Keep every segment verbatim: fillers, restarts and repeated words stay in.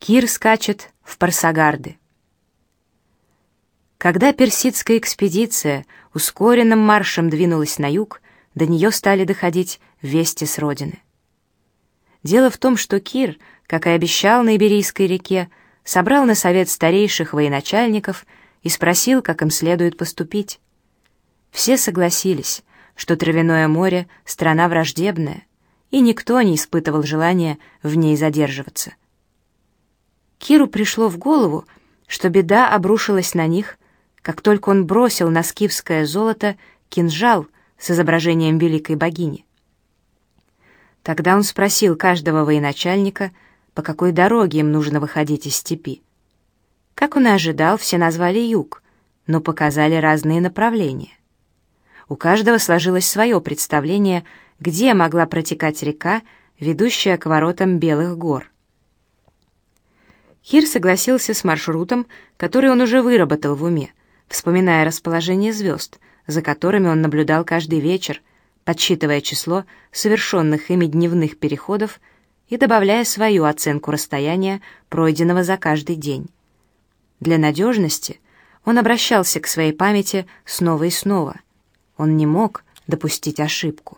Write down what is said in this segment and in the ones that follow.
Кир скачет в Парсагарды. Когда персидская экспедиция ускоренным маршем двинулась на юг, до нее стали доходить вести с родины. Дело в том, что Кир, как и обещал на Иберийской реке, собрал на совет старейших военачальников и спросил, как им следует поступить. Все согласились, что Травяное море — страна враждебная, и никто не испытывал желания в ней задерживаться. Киру пришло в голову, что беда обрушилась на них, как только он бросил на скифское золото кинжал с изображением великой богини. Тогда он спросил каждого военачальника, по какой дороге им нужно выходить из степи. Как он и ожидал, все назвали юг, но показали разные направления. У каждого сложилось свое представление, где могла протекать река, ведущая к воротам Белых гор. Кир согласился с маршрутом, который он уже выработал в уме, вспоминая расположение звезд, за которыми он наблюдал каждый вечер, подсчитывая число совершенных ими дневных переходов и добавляя свою оценку расстояния, пройденного за каждый день. Для надежности он обращался к своей памяти снова и снова. Он не мог допустить ошибку.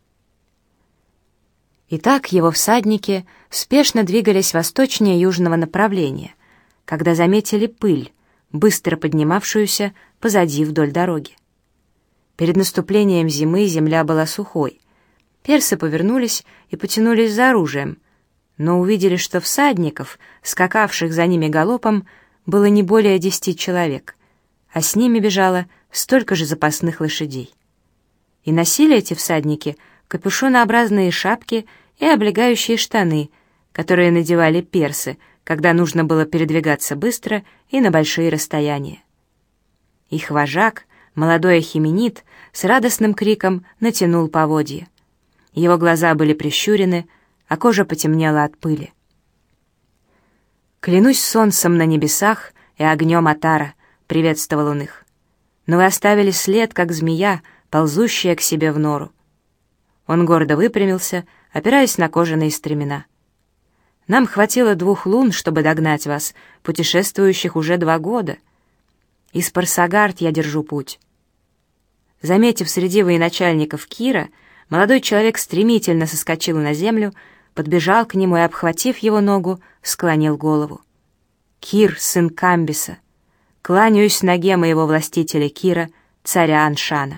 Итак, его всадники спешно двигались восточнее южного направления, когда заметили пыль, быстро поднимавшуюся позади вдоль дороги. Перед наступлением зимы земля была сухой. Персы повернулись и потянулись за оружием, но увидели, что всадников, скакавших за ними галопом, было не более десяти человек, а с ними бежало столько же запасных лошадей. И носили эти всадники капюшонообразные шапки и облегающие штаны, которые надевали персы, когда нужно было передвигаться быстро и на большие расстояния. Их вожак, молодой ахименид, с радостным криком натянул поводья. Его глаза были прищурены, а кожа потемнела от пыли. «Клянусь солнцем на небесах и огнем Атара», — приветствовал он их. «Но вы оставили след, как змея, ползущая к себе в нору». Он гордо выпрямился, опираясь на кожаные стремена. «Нам хватило двух лун, чтобы догнать вас, путешествующих уже два года. Из Парсагард я держу путь». Заметив среди военачальников Кира, молодой человек стремительно соскочил на землю, подбежал к нему и, обхватив его ногу, склонил голову. «Кир, сын Камбиса, кланяюсь ноге моего властителя Кира, царя Аншана».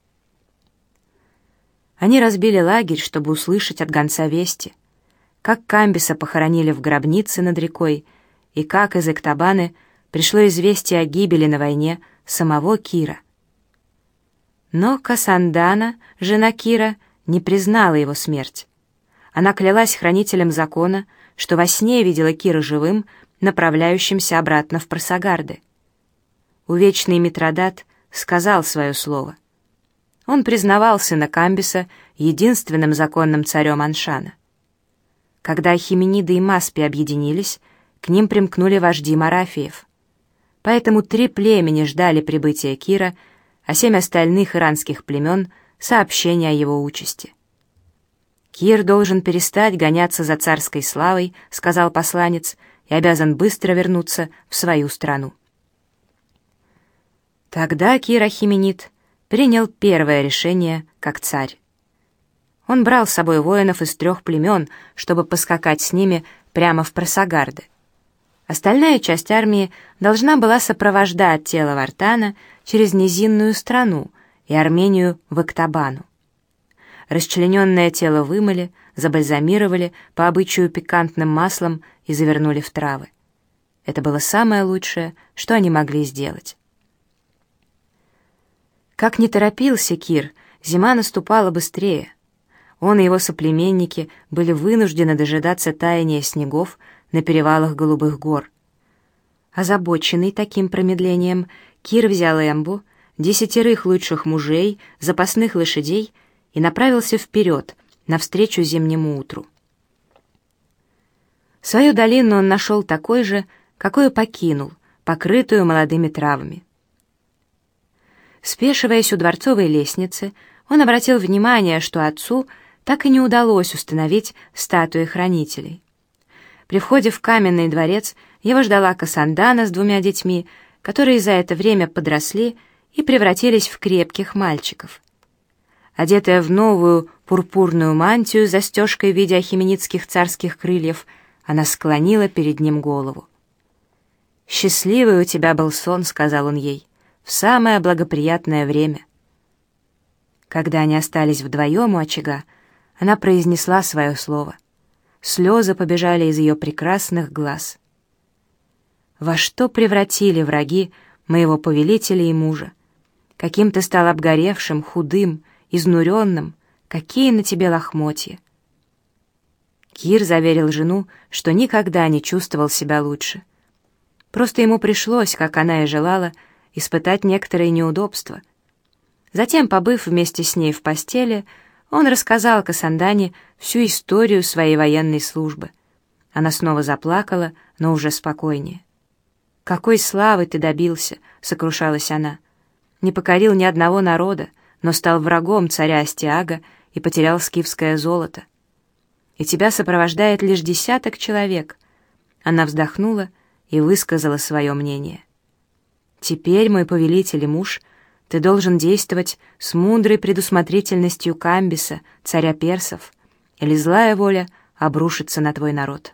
Они разбили лагерь, чтобы услышать от гонца вести, как Камбиса похоронили в гробнице над рекой, и как из Эктабаны пришло известие о гибели на войне самого Кира. Но Касандана, жена Кира, не признала его смерть. Она клялась хранителем закона, что во сне видела Кира живым, направляющимся обратно в Парсагарды. Увечный Митродат сказал свое слово. Он признавал сына Камбиса единственным законным царем Аншана. Когда Ахимениды и Маспи объединились, к ним примкнули вожди марафиев. Поэтому три племени ждали прибытия Кира, а семь остальных иранских племен — сообщения о его участи. «Кир должен перестать гоняться за царской славой», — сказал посланец, «и обязан быстро вернуться в свою страну». Тогда Кир Ахименид принял первое решение как царь. Он брал с собой воинов из трех племен, чтобы поскакать с ними прямо в Парсагарды. Остальная часть армии должна была сопровождать тело Вартана через низинную страну и Армению в Эктабану. Расчлененное тело вымыли, забальзамировали по обычаю пикантным маслом и завернули в травы. Это было самое лучшее, что они могли сделать. Как ни торопился Кир, зима наступала быстрее. Он и его соплеменники были вынуждены дожидаться таяния снегов на перевалах Голубых гор. Озабоченный таким промедлением, Кир взял эмбу, десятерых лучших мужей, запасных лошадей и направился вперед, навстречу зимнему утру. Свою долину он нашел такой же, какую покинул, покрытую молодыми травами. Спешиваясь у дворцовой лестницы, он обратил внимание, что отцу так и не удалось установить статуи хранителей. При входе в каменный дворец его ждала Касандана с двумя детьми, которые за это время подросли и превратились в крепких мальчиков. Одетая в новую пурпурную мантию с застежкой в виде ахименидских царских крыльев, она склонила перед ним голову. «Счастливый у тебя был сон», — сказал он ей, — «в самое благоприятное время». Когда они остались вдвоем у очага, она произнесла свое слово. Слезы побежали из ее прекрасных глаз. «Во что превратили враги моего повелителя и мужа? Каким ты стал обгоревшим, худым, изнуренным, какие на тебе лохмотья!» Кир заверил жену, что никогда не чувствовал себя лучше. Просто ему пришлось, как она и желала, испытать некоторые неудобства. Затем, побыв вместе с ней в постели, он рассказал Касандане всю историю своей военной службы. Она снова заплакала, но уже спокойнее. «Какой славы ты добился!» — сокрушалась она. «Не покорил ни одного народа, но стал врагом царя Астиага и потерял скифское золото. И тебя сопровождает лишь десяток человек». Она вздохнула и высказала свое мнение. «Теперь, мой повелитель и муж, ты должен действовать с мудрой предусмотрительностью Камбиса, царя персов, или злая воля обрушится на твой народ».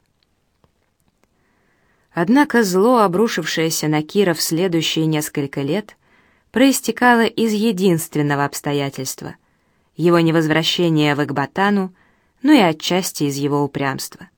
Однако зло, обрушившееся на Кира в следующие несколько лет, проистекало из единственного обстоятельства — его невозвращения в Экбатану, но и отчасти из его упрямства.